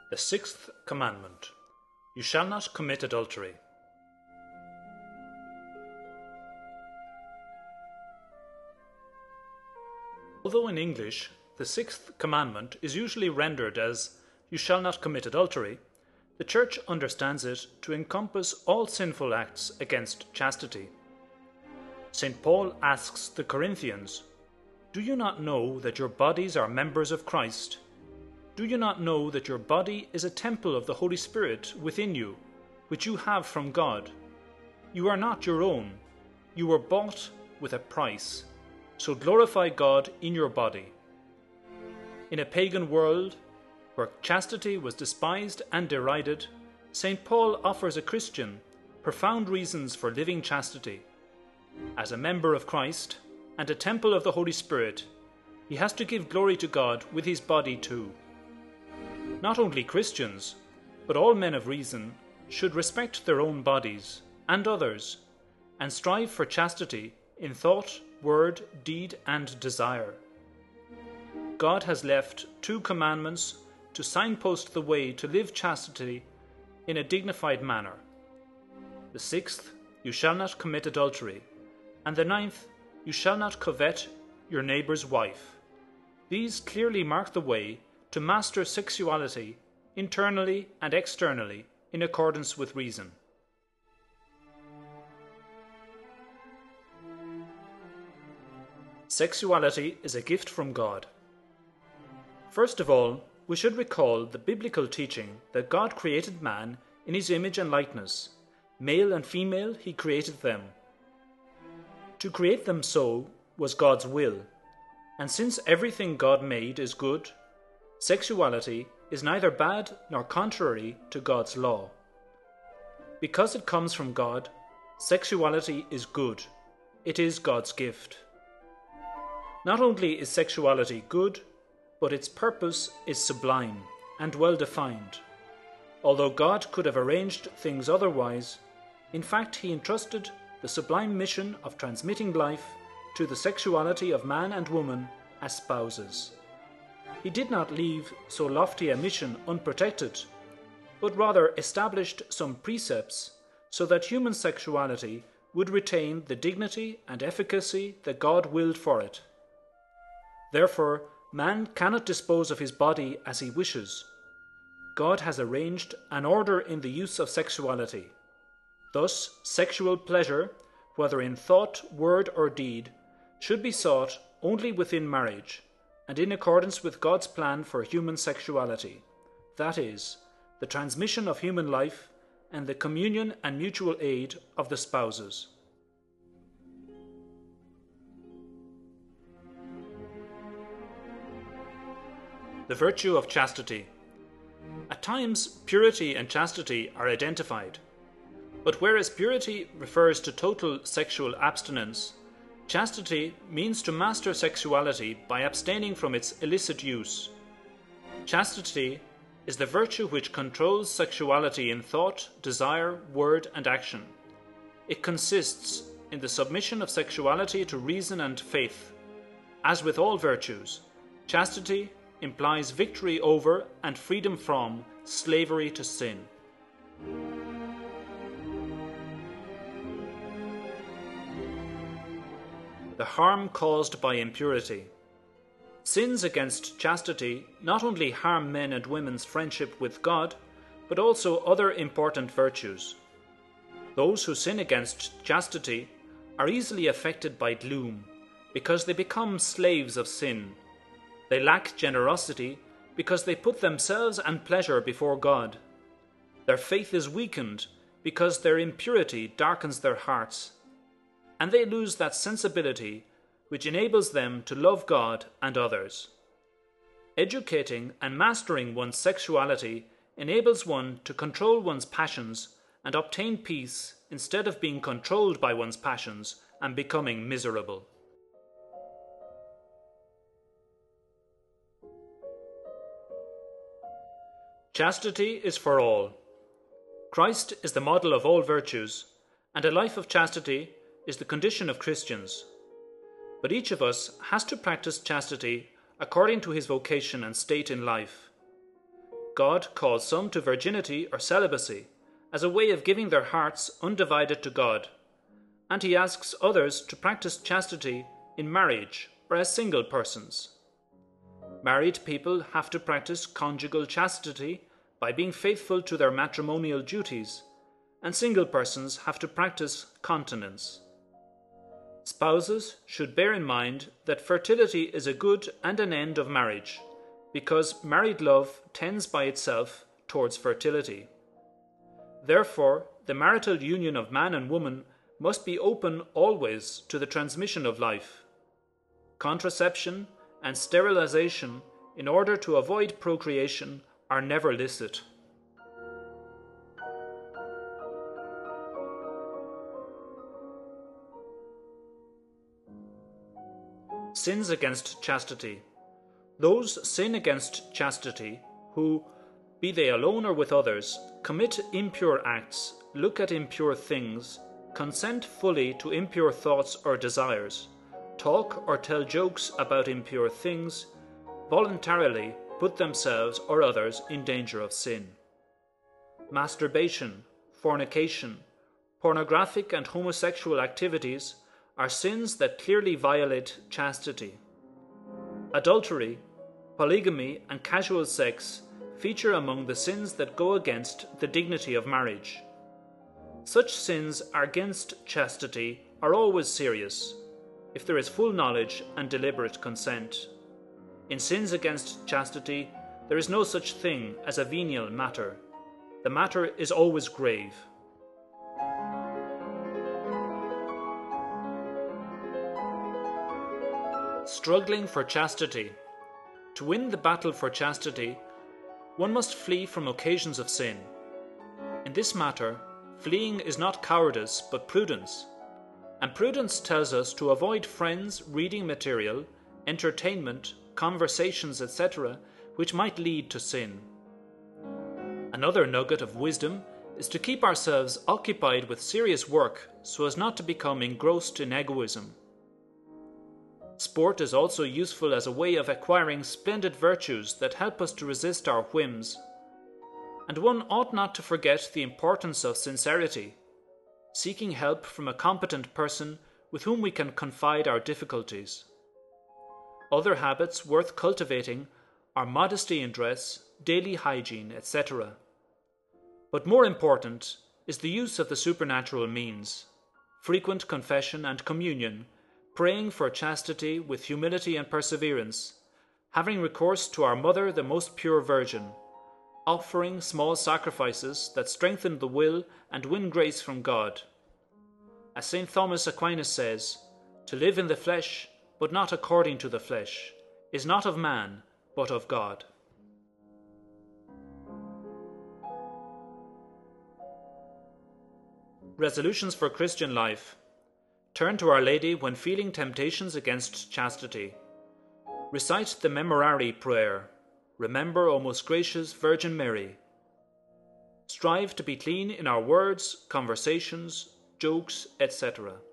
The sixth commandment: You shall not commit adultery. Although in English the sixth commandment is usually rendered as "You shall not commit adultery," the Church understands it to encompass all sinful acts against chastity. St. Paul asks the Corinthians, "Do you not know that your bodies are members of Christ? Do you not know that your body is a temple of the Holy Spirit within you, which you have from God? You are not your own. You were bought with a price. So glorify God in your body." In a pagan world where chastity was despised and derided, St. Paul offers a Christian profound reasons for living chastity. As a member of Christ and a temple of the Holy Spirit, he has to give glory to God with his body too. Not only Christians, but all men of reason should respect their own bodies and others, and strive for chastity in thought, word, deed, and desire. God has left 2 commandments to signpost the way to live chastity in a dignified manner. The 6th, "You shall not commit adultery," and the 9th, "You shall not covet your neighbor's wife." These clearly mark the way to master sexuality internally and externally in accordance with reason. Sexuality is a gift from God. First of all, we should recall the biblical teaching that God created man in his image and likeness. Male and female, he created them. To create them so was God's will, and since everything God made is good, sexuality is neither bad nor contrary to God's law. Because it comes from God, sexuality is good. It is God's gift. Not only is sexuality good, but its purpose is sublime and well defined. Although God could have arranged things otherwise, in fact he entrusted the sublime mission of transmitting life to the sexuality of man and woman as spouses. He did not leave so lofty a mission unprotected, but rather established some precepts so that human sexuality would retain the dignity and efficacy that God willed for it. Therefore, man cannot dispose of his body as he wishes. God has arranged an order in the use of sexuality. Thus, sexual pleasure, whether in thought, word, or deed, should be sought only within marriage, and in accordance with God's plan for human sexuality, that is, the transmission of human life and the communion and mutual aid of the spouses. The virtue of chastity. At times, purity and chastity are identified, but whereas purity refers to total sexual abstinence, chastity means to master sexuality by abstaining from its illicit use. Chastity is the virtue which controls sexuality in thought, desire, word, and action. It consists in the submission of sexuality to reason and faith. As with all virtues, chastity implies victory over and freedom from slavery to sin. The harm caused by impurity. Sins against chastity not only harm men and women's friendship with God, but also other important virtues. Those who sin against chastity are easily affected by gloom, because they become slaves of sin. They lack generosity because they put themselves and pleasure before God. Their faith is weakened because their impurity darkens their hearts, and they lose that sensibility which enables them to love God and others. Educating and mastering one's sexuality enables one to control one's passions and obtain peace instead of being controlled by one's passions and becoming miserable. Chastity is for all. Christ is the model of all virtues, and a life of chastity is the condition of Christians. But each of us has to practice chastity according to his vocation and state in life. God calls some to virginity or celibacy as a way of giving their hearts undivided to God, and he asks others to practice chastity in marriage or as single persons. Married people have to practice conjugal chastity by being faithful to their matrimonial duties, and single persons have to practice continence. Spouses should bear in mind that fertility is a good and an end of marriage, because married love tends by itself towards fertility. Therefore, the marital union of man and woman must be open always to the transmission of life. Contraception and sterilization in order to avoid procreation are never licit. Sins against chastity. Those sin against chastity who, be they alone or with others, commit impure acts, look at impure things, consent fully to impure thoughts or desires, talk or tell jokes about impure things, voluntarily put themselves or others in danger of sin. Masturbation, fornication, pornographic and homosexual activities are sins that clearly violate chastity. Adultery, polygamy, and casual sex feature among the sins that go against the dignity of marriage. Such sins against chastity are always serious, if there is full knowledge and deliberate consent. In sins against chastity, there is no such thing as a venial matter. The matter is always grave. Struggling for chastity. To win the battle for chastity, one must flee from occasions of sin. In this matter, fleeing is not cowardice but prudence, and prudence tells us to avoid friends, reading material, entertainment, conversations, etc., which might lead to sin. Another nugget of wisdom is to keep ourselves occupied with serious work so as not to become engrossed in egoism. Sport is also useful as a way of acquiring splendid virtues that help us to resist our whims. And one ought not to forget the importance of sincerity, seeking help from a competent person with whom we can confide our difficulties. Other habits worth cultivating are modesty in dress, daily hygiene, etc. But more important is the use of the supernatural means, frequent confession and communion, praying for chastity with humility and perseverance, having recourse to our Mother, the Most Pure Virgin, offering small sacrifices that strengthen the will and win grace from God. As St. Thomas Aquinas says, to live in the flesh, but not according to the flesh, is not of man, but of God. Resolutions for Christian life. Turn to Our Lady when feeling temptations against chastity. Recite the Memorare prayer. Remember, O most gracious Virgin Mary. Strive to be clean in our words, conversations, jokes, etc.